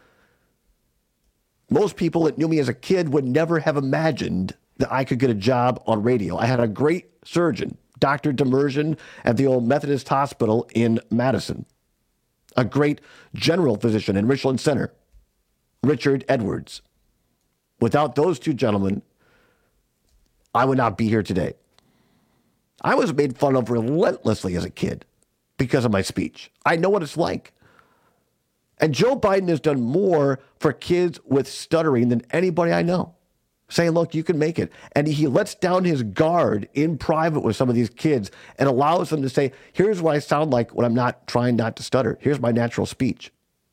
Most people that knew me as a kid would never have imagined that I could get a job on radio. I had a great surgeon, Doctor Demersion, at the old Methodist Hospital in Madison. A great general physician in Richland Center, Richard Edwards. Without those two gentlemen, I would not be here today. I was made fun of relentlessly as a kid because of my speech. I know what it's like. And Joe Biden has done more for kids with stuttering than anybody I know. Saying, look, you can make it. And he lets down his guard in private with some of these kids and allows them to say, here's what I sound like when I'm not trying not to stutter. Here's my natural speech.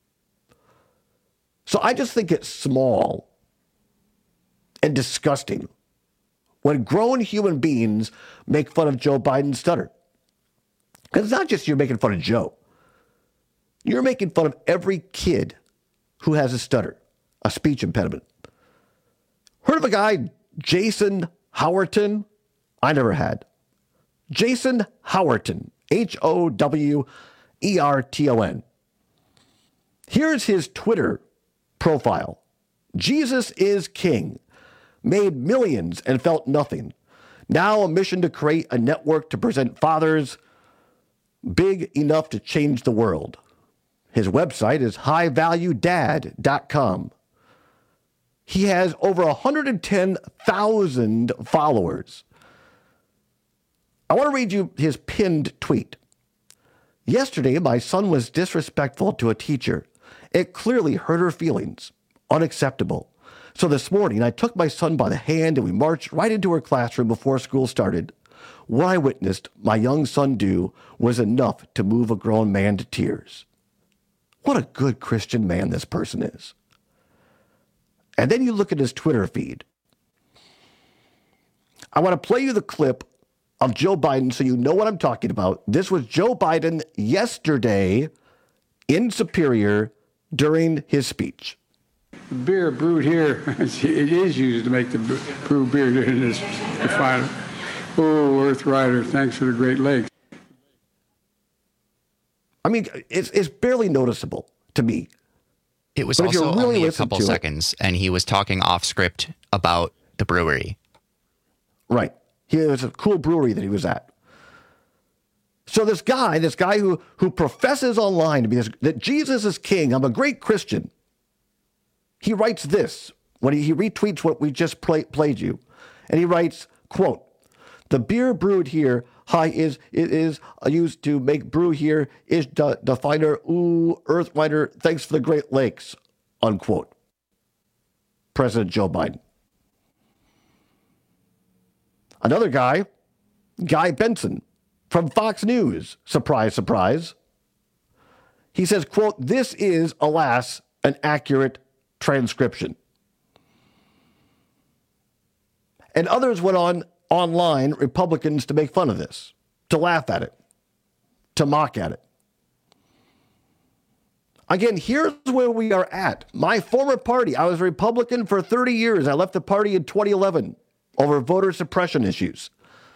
So I just think it's small and disgusting when grown human beings make fun of Joe Biden's stutter. Because it's not just you're making fun of Joe. You're making fun of every kid who has a stutter, a speech impediment. Heard of a guy, Jason Howerton? I never had. Jason Howerton, H O W E R T O N. Here's his Twitter profile. Jesus is king. Made millions and felt nothing. Now a mission to create a network to present fathers big enough to change the world. His website is high value dad dot com. He has over one hundred ten thousand followers. I want to read you his pinned tweet. Yesterday, my son was disrespectful to a teacher. It clearly hurt her feelings. Unacceptable. So this morning, I took my son by the hand and we marched right into her classroom before school started. What I witnessed my young son do was enough to move a grown man to tears. What a good Christian man this person is. And then you look at his Twitter feed. I want to play you the clip of Joe Biden, so you know what I'm talking about. This was Joe Biden yesterday in Superior during his speech. The beer brewed here, it is used to make the brew beer in this final. Oh, Earth Rider, thanks for the Great Lakes. I mean, it's it's barely noticeable to me. It was But if you also really only a listen couple to it- seconds, and he was talking off script about the brewery. Right. He was a cool brewery that he was at. So this guy, this guy who who professes online to be this, that Jesus is king, I'm a great Christian. He writes this when he, he retweets what we just play, played you. And he writes, quote, "The beer brewed here high is it is used to make brew here is the definer ooh Earth Rider, thanks for the Great Lakes," unquote. President Joe Biden. Another guy, Guy Benson from Fox News. Surprise, surprise. He says, quote, "This is, alas, an accurate transcription." And others went on online, Republicans, to make fun of this, to laugh at it, to mock at it. Again, here's where we are at. My former party, I was a Republican for thirty years. I left the party in twenty eleven over voter suppression issues.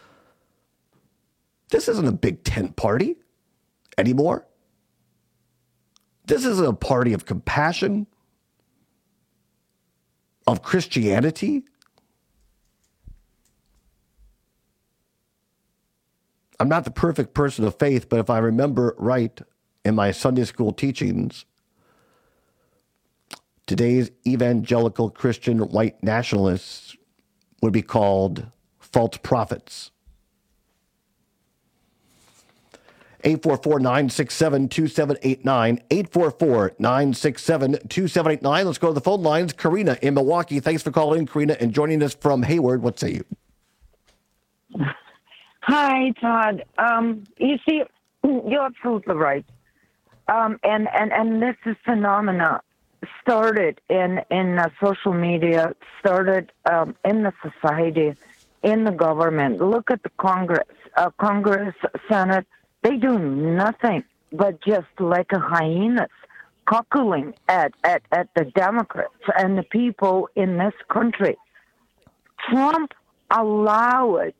This isn't a big tent party anymore. This isn't a party of compassion, of Christianity. I'm not the perfect person of faith, but if I remember right in my Sunday school teachings, today's evangelical Christian white nationalists would be called false prophets. eight four four, nine six seven, two seven eight nine, eight four four, nine six seven, two seven eight nine. Let's go to the phone lines. Karina in Milwaukee. Thanks for calling in, Karina, and joining us from Hayward. What say you? Hi, Todd. Um, you see, you're absolutely right. Um, and, and, and this is phenomena started in, in uh, social media, started um, in the society, in the government. Look at the Congress, uh, Congress, Senate. They do nothing but just like a hyenas cockling at, at, at the Democrats and the people in this country. Trump allowed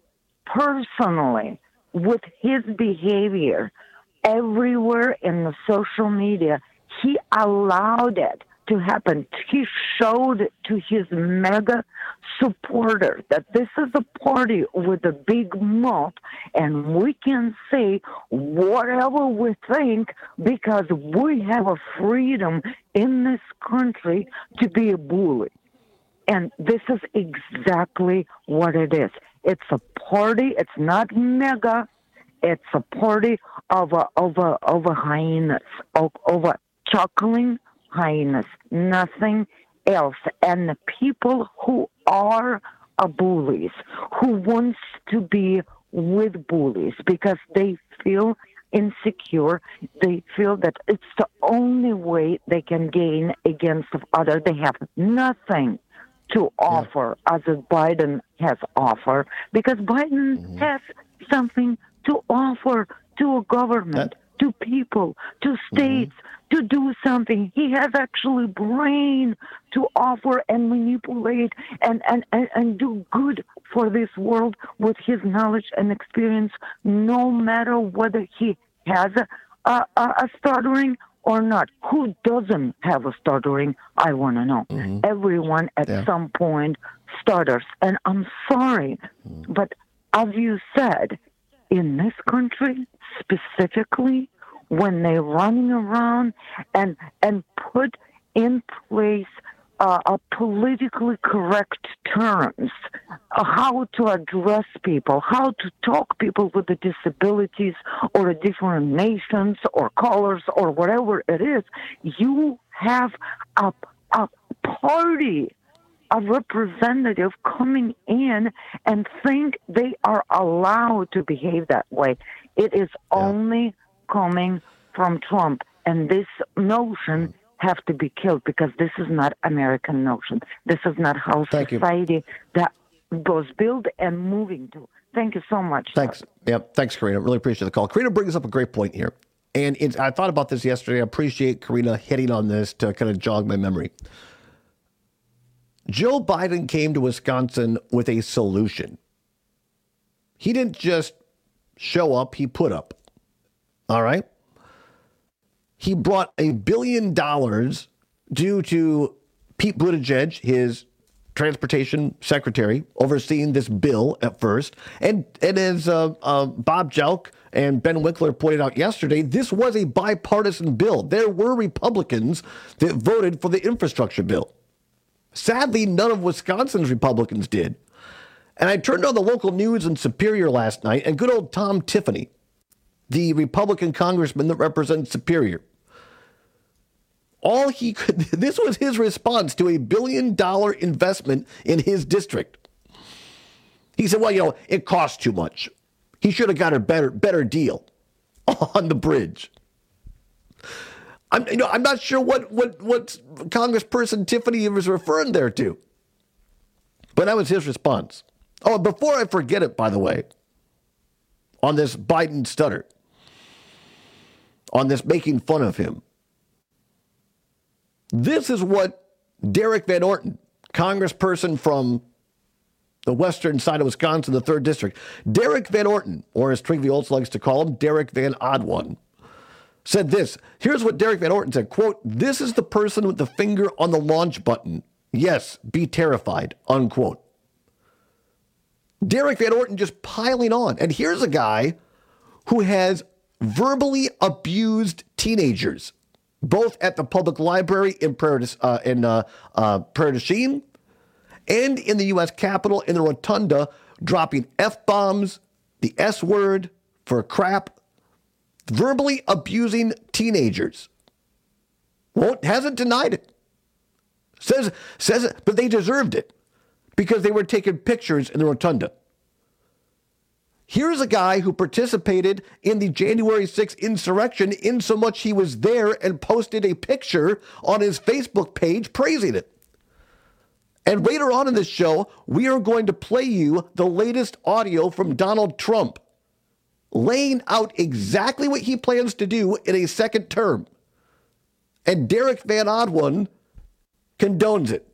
personally with his behavior everywhere in the social media, he allowed it to happen. He showed it to his mega supporters that this is a party with a big mouth and we can say whatever we think because we have a freedom in this country to be a bully. And this is exactly what it is. It's a party. It's not mega. It's a party of a, of a, of a hyenas, of, of a chuckling hyenas, nothing else. And the people who are a bullies, who wants to be with bullies because they feel insecure, they feel that it's the only way they can gain against others. They have nothing to offer yeah. as Biden has offered, because Biden mm-hmm. has something to offer to a government, that, to people, to states, mm-hmm. to do something. He has actually brain to offer and manipulate and, and, and, and do good for this world with his knowledge and experience, no matter whether he has a, a, a stuttering or not. Who doesn't have a stuttering? I want to know. Mm-hmm. Everyone at yeah. some point stutters. And I'm sorry, mm-hmm. but as you said, in this country specifically, when they're running around and and put in place uh, a politically correct terms, uh, how to address people, how to talk people with the disabilities or different nations or colors or whatever it is, you have a, a party, a representative coming in and think they are allowed to behave that way. It is yeah. only coming from Trump, and this notion have to be killed because this is not American notion. This is not how Thank society you. that was built and moving to. Thank you so much. Thanks. Yep. Thanks, Karina. Really appreciate the call. Karina brings up a great point here. And it's, I thought about this yesterday. I appreciate Karina hitting on this to kind of jog my memory. Joe Biden came to Wisconsin with a solution. He didn't just show up, he put up. All right? He brought a billion dollars due to Pete Buttigieg, his transportation secretary, overseeing this bill at first. And, and as uh, uh, Bob Jelk and Ben Winkler pointed out yesterday, this was a bipartisan bill. There were Republicans that voted for the infrastructure bill. Sadly, none of Wisconsin's Republicans did. And I turned on the local news in Superior last night, and good old Tom Tiffany, the Republican congressman that represents Superior, all he could, this was his response to a billion dollar investment in his district. He said, well, you know, it costs too much. He should have got a better, better deal on the bridge. I'm, you know, I'm not sure what, what, what Congressperson Tiffany was referring there to, but that was his response. Oh, before I forget it, by the way, on this Biden stutter, on this making fun of him, this is what Derek Van Orton, congressperson from the western side of Wisconsin, the third district, Derek Van Orton, or as Trygve Olds likes to call him, Derek Van Odd One, said this. Here's what Derek Van Orton said, quote, "This is the person with the finger on the launch button. Yes, be terrified," unquote. Derek Van Orton just piling on. And here's a guy who has verbally abused teenagers, both at the public library in Prairie du, uh, in, uh, uh, Prairie du Chien and in the U S Capitol in the Rotunda, dropping F-bombs, the S-word for crap, verbally abusing teenagers. Won't, hasn't denied it. Says, says it, but they deserved it because they were taking pictures in the Rotunda. Here's a guy who participated in the January sixth insurrection in so much he was there and posted a picture on his Facebook page praising it. And later on in this show, we are going to play you the latest audio from Donald Trump, laying out exactly what he plans to do in a second term. And Derek Van Odd One condones it.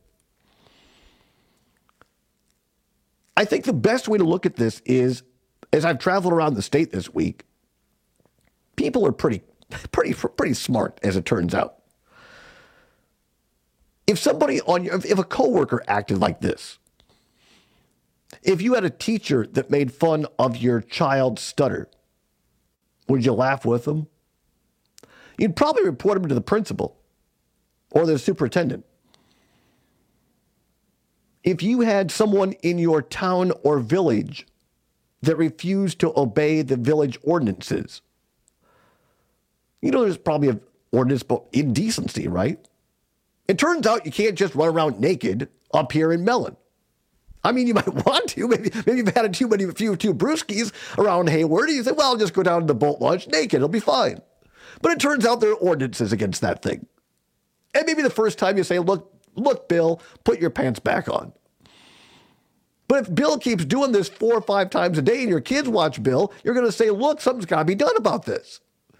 I think the best way to look at this is, as I've traveled around the state this week, people are pretty, pretty, pretty smart, as it turns out. If somebody on your, if a coworker acted like this, if you had a teacher that made fun of your child's stutter, would you laugh with them? You'd probably report him to the principal or the superintendent. If you had someone in your town or village that refused to obey the village ordinances, you know, there's probably an ordinance about indecency, right? It turns out you can't just run around naked up here in Mellon. I mean, you might want to. Maybe, maybe you've had a too many, a few, few brewskis around Hayward, and you say, well, I'll just go down to the boat launch naked. It'll be fine. But it turns out there are ordinances against that thing. And maybe the first time you say, look, look, Bill, put your pants back on. But if Bill keeps doing this four or five times a day and your kids watch Bill, you're going to say, look, something's got to be done about this.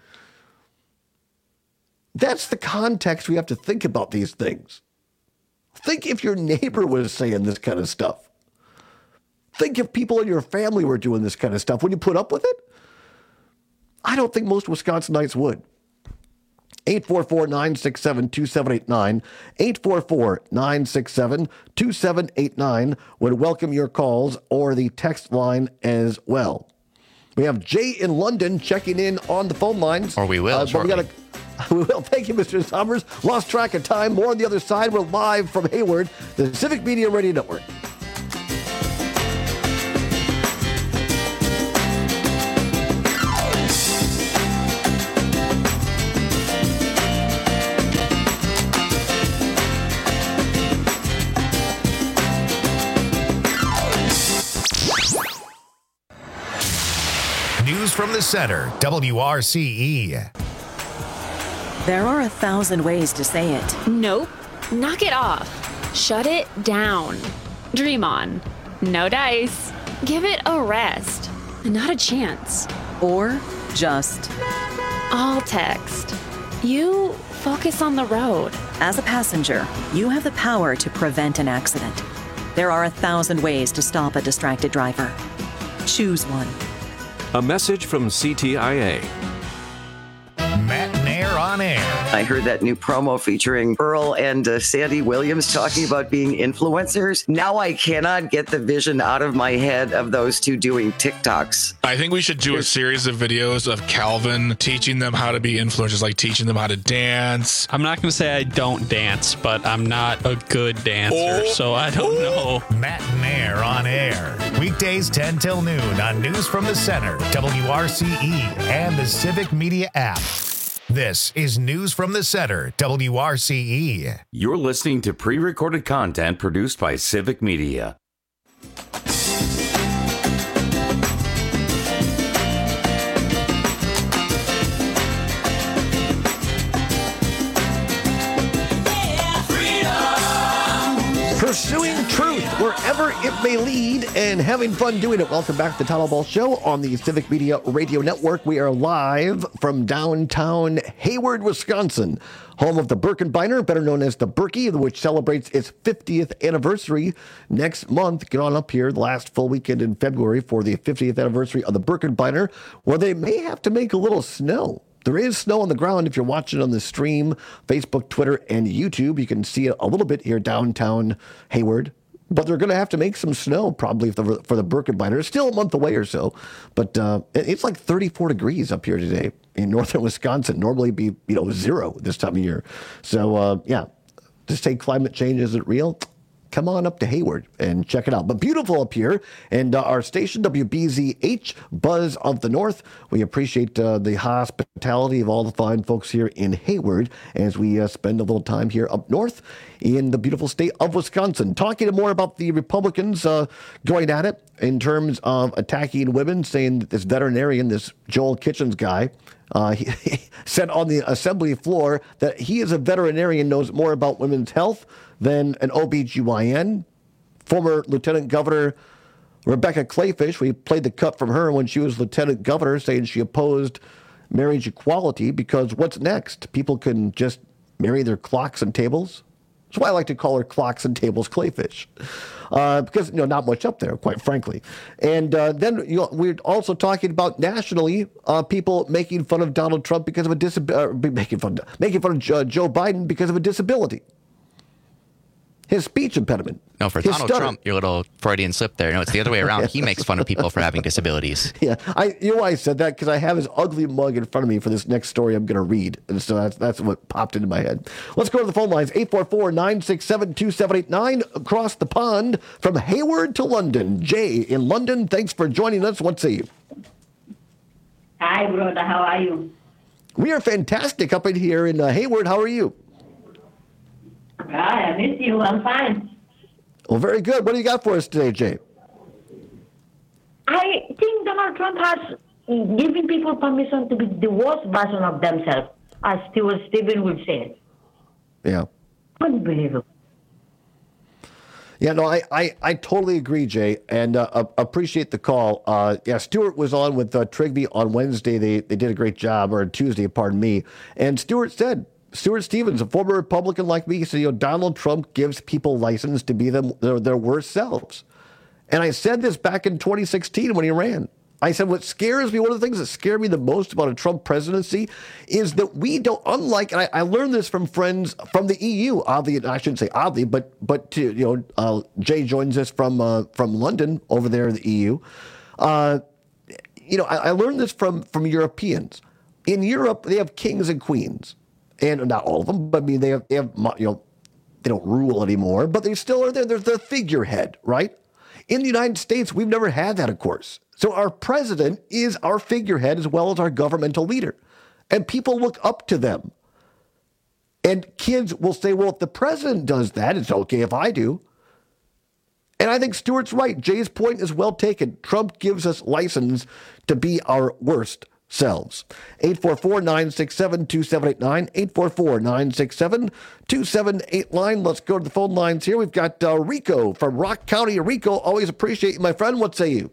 That's the context we have to think about these things. Think if your neighbor was saying this kind of stuff. Think if people in your family were doing this kind of stuff. Would you put up with it? I don't think most Wisconsinites would. eight four four, nine six seven, two seven eight nine. eight four four, nine six seven, two seven eight nine would welcome your calls or the text line as well. We have Jay in London checking in on the phone lines. Or we will, uh, but we gotta, we will. Thank you, Mister Summers. Lost track of time. More on the other side. We're live from Hayward, the Civic Media Radio Network. From the center, W R C E. There are a thousand ways to say it. Nope. Knock it off. Shut it down. Dream on. No dice. Give it a rest, not a chance. Or just I'll text. You focus on the road. As a passenger, you have the power to prevent an accident. There are a thousand ways to stop a distracted driver. Choose one. A message from C T I A. Matt Nair on air. I heard that new promo featuring Earl and uh, Sandy Williams talking about being influencers. Now I cannot get the vision out of my head of those two doing TikToks. I think we should do a series of videos of Calvin teaching them how to be influencers, like teaching them how to dance. I'm not going to say I don't dance, but I'm not a good dancer, Oh. so I don't know. Matt Nair on air. Weekdays ten till noon on News from the Center, W R C E, and the Civic Media app. This is News from the Center, W R C E. You're listening to pre-recorded content produced by Civic Media. Pursuing truth wherever it may lead and having fun doing it. Welcome back to the Town Ball Show on the Civic Media Radio Network. We are live from downtown Hayward, Wisconsin, home of the Birkenbeiner, better known as the Berkey, which celebrates its fiftieth anniversary next month. Get on up here the last full weekend in February for the fiftieth anniversary of the Birkenbeiner, where they may have to make a little snow. There is snow on the ground if you're watching on the stream, Facebook, Twitter, and YouTube. You can see it a little bit here downtown Hayward. But they're going to have to make some snow probably for the, for the Birkenbeiner. It's still a month away or so. But uh, it's like thirty-four degrees up here today in northern Wisconsin. Normally be, you know, zero this time of year. So, uh, yeah, to say climate change isn't real, come on up to Hayward and check it out. But beautiful up here. And uh, our station, W B Z H, Buzz of the North. We appreciate uh, the hospitality of all the fine folks here in Hayward as we uh, spend a little time here up north in the beautiful state of Wisconsin. Talking more about the Republicans uh, going at it in terms of attacking women, saying that this veterinarian, this Joel Kitchens guy, Uh, he, he said on the assembly floor that he is a veterinarian, knows more about women's health than an O B G Y N. Former Lieutenant Governor Rebecca Clayfish, we played the cut from her when she was Lieutenant Governor, saying she opposed marriage equality because what's next? People can just marry their clocks and tables. That's why I like to call her Clocks and Tables Clayfish. Uh, because, you know, not much up there, quite frankly. And uh, then you know, we're also talking about nationally uh, people making fun of Donald Trump because of a disability, uh, making fun, making fun of uh, Joe Biden because of a disability. His speech impediment. No, for his Donald stutter. Trump, your little Freudian slip there. No, it's the other way around. He makes fun of people for having disabilities. Yeah, I you know why I said that? Because I have his ugly mug in front of me for this next story I'm going to read. And so that's, that's what popped into my head. Let's go to the phone lines. eight four four, nine six seven, two seven eight nine. Across the pond from Hayward to London. Jay in London, thanks for joining us. What say you? Hi, brother. How are you? We are fantastic up in here in uh, Hayward. How are you? Hi, I miss you. I'm fine. Well, very good. What do you got for us today, Jay? I think Donald Trump has given people permission to be the worst version of themselves, as Stuart Stephen would say. Yeah. Unbelievable. Yeah, no, I, I, I totally agree, Jay, and uh, uh, appreciate the call. Uh, yeah, Stuart was on with uh, Trigby on Wednesday. They they did a great job, or Tuesday, pardon me. And Stuart said, Stuart Stevens, a former Republican like me, said, you know, Donald Trump gives people license to be them their, their worst selves. And I said this back in twenty sixteen when he ran. I said, what scares me, one of the things that scare me the most about a Trump presidency is that we don't, unlike, and I, I learned this from friends from the E U, oddly, I shouldn't say oddly, but but to, you know, uh, Jay joins us from uh, from London over there in the E U. Uh, you know, I, I learned this from from Europeans. In Europe, they have kings and queens. And not all of them, but I mean, they have, they have, you know, they don't rule anymore, but they still are there. They're the figurehead, right? In the United States, we've never had that, of course. So our president is our figurehead as well as our governmental leader. And people look up to them. And kids will say, well, if the president does that, it's okay if I do. And I think Stuart's right. Jay's point is well taken. Trump gives us license to be our worst selves. eight four four, nine six seven, two seven eight nine, eight four four, nine six seven, two seven eight nine. Let's go to the phone lines here. We've got uh, Rico from Rock County. Rico, always appreciate you, my friend. What say you?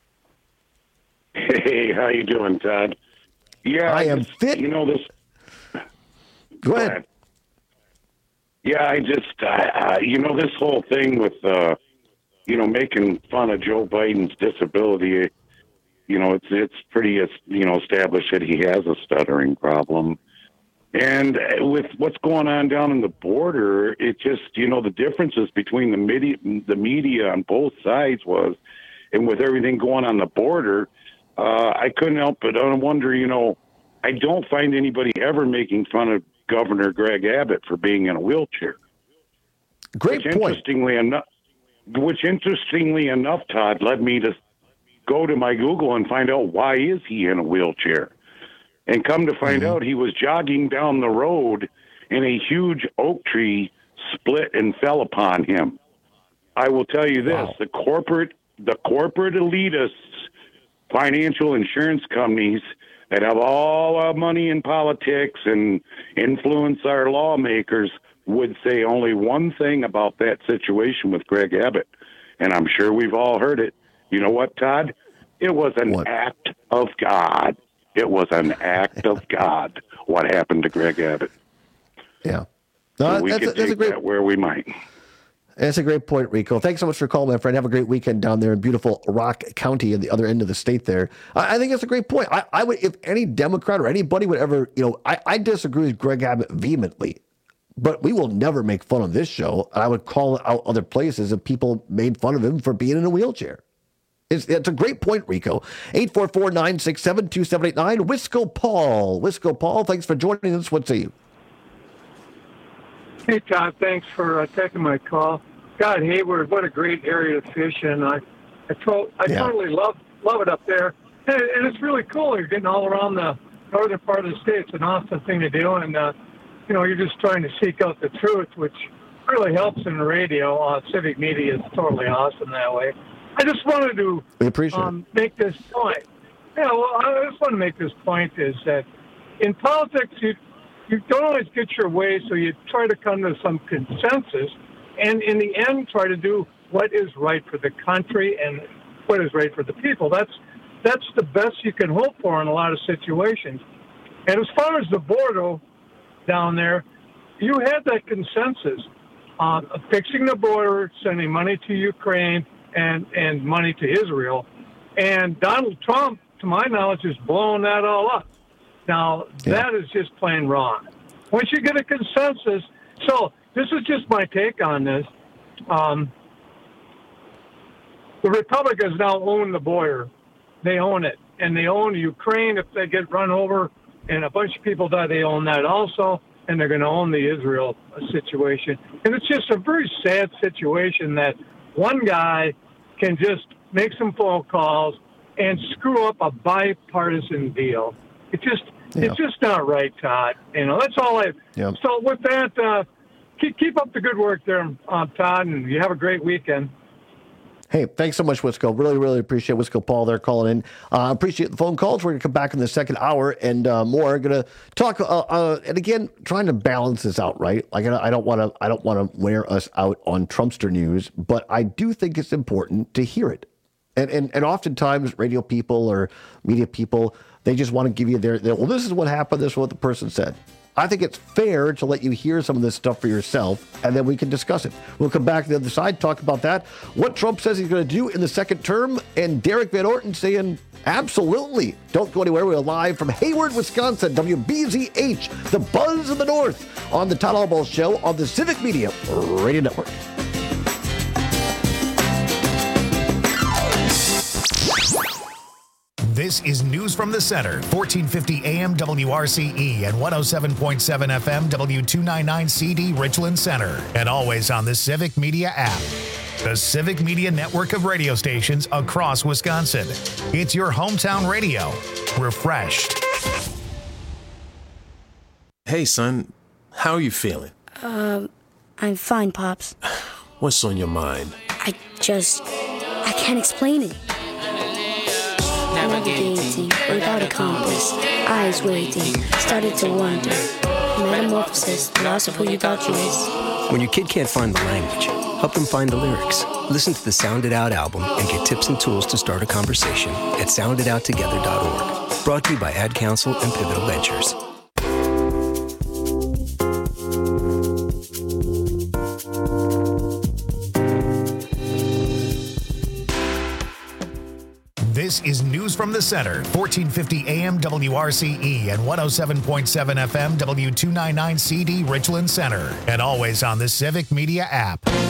Hey, how you doing, Todd? Yeah, I, I am just, fit. You know this. Go ahead. Yeah, I just, uh, uh, you know, this whole thing with, uh, you know, making fun of Joe Biden's disability. You know, it's it's pretty, you know, established that he has a stuttering problem. And with what's going on down in the border, it just, you know, the differences between the media, the media on both sides was, and with everything going on the border, uh, I couldn't help but wonder, you know, I don't find anybody ever making fun of Governor Greg Abbott for being in a wheelchair. Great which point. Interestingly enough, which interestingly enough, Todd, led me to go to my Google and find out why is he in a wheelchair. And come to find mm-hmm. out he was jogging down the road and a huge oak tree split and fell upon him. I will tell you this, wow. the corporate the corporate elitists, financial insurance companies that have all our money in politics and influence our lawmakers would say only one thing about that situation with Greg Abbott. And I'm sure we've all heard it. You know what, Todd? It was an what? act of God. It was an act of God what happened to Greg Abbott. Yeah. No, so we that's could a, that's take a great, that where we might. That's a great point, Rico. Thanks so much for calling, my friend. Have a great weekend down there in beautiful Rock County at the other end of the state there. I, I think that's a great point. I, I would, if any Democrat or anybody would ever, you know, I, I disagree with Greg Abbott vehemently, but we will never make fun of this show. I would call out other places if people made fun of him for being in a wheelchair. It's, it's a great point, Rico. eight four four, nine six seven, two seven eight nine. Wisco Paul. Wisco Paul, thanks for joining us. What say you? Hey, Todd, thanks for uh, taking my call. God, Hayward, what a great area to fish in. I, I, to, I yeah. totally love love it up there. And, and it's really cool. You're getting all around the northern part of the state. It's an awesome thing to do. And, uh, you know, you're just trying to seek out the truth, which really helps in the radio. Uh, civic media is totally awesome that way. I just wanted to we appreciate um, make this point. Yeah, well, I just want to make this point is that in politics, you, you don't always get your way, so you try to come to some consensus. And in the end, try to do what is right for the country and what is right for the people. That's that's the best you can hope for in a lot of situations. And as far as the border down there, you had that consensus on uh, fixing the border, sending money to Ukraine and, and money to Israel. And Donald Trump, to my knowledge, is blowing that all up. Now, yeah. that is just plain wrong. Once you get a consensus, so... This is just my take on this. Um, the Republicans now own the border. They own it. And they own Ukraine. If they get run over and a bunch of people die, they own that also. And they're going to own the Israel situation. And it's just a very sad situation that one guy can just make some phone calls and screw up a bipartisan deal. It just, yeah. It's just not right, Todd. You know, that's all I... Yeah. So with that... Uh, Keep, keep up the good work there, uh, Todd, and you have a great weekend. Hey, thanks so much, Wisco. Really, really appreciate Wisco Paul there calling in. I uh, appreciate the phone calls. We're going to come back in the second hour and uh, more. Going to talk, uh, uh, and again, trying to balance this out, right? Like I don't want to, I don't want to wear us out on Trumpster news, but I do think it's important to hear it. And and and oftentimes, radio people or media people, they just want to give you their, their well, this is what happened. This is what the person said. I think it's fair to let you hear some of this stuff for yourself, and then we can discuss it. We'll come back to the other side, talk about that, what Trump says he's going to do in the second term, and Derek Van Orton saying, absolutely. Don't go anywhere. We're live from Hayward, Wisconsin, W B Z H, the buzz of the North, on the Todd Albaugh Show on the Civic Media Radio Network. This is News from the Center, fourteen fifty A M W R C E and one oh seven point seven F M W two ninety-nine C D Richland Center, and always on the Civic Media app. The Civic Media network of radio stations across Wisconsin. It's your hometown radio. Refreshed. Hey, son. How are you feeling? Um, I'm fine, Pops. What's on your mind? I just... I can't explain it. navigating without a compass. Eyes waiting, started to wonder. Metamorphosis, loss of who you thought you was. When your kid can't find the language, help them find the lyrics. Listen to the Sound It Out album and get tips and tools to start a conversation at sound it out together dot org. Brought to you by Ad Council and Pivotal Ventures. This is News from the Center, fourteen fifty A M W R C E and one oh seven point seven F M W two ninety-nine C D Richland Center, and always on the Civic Media app.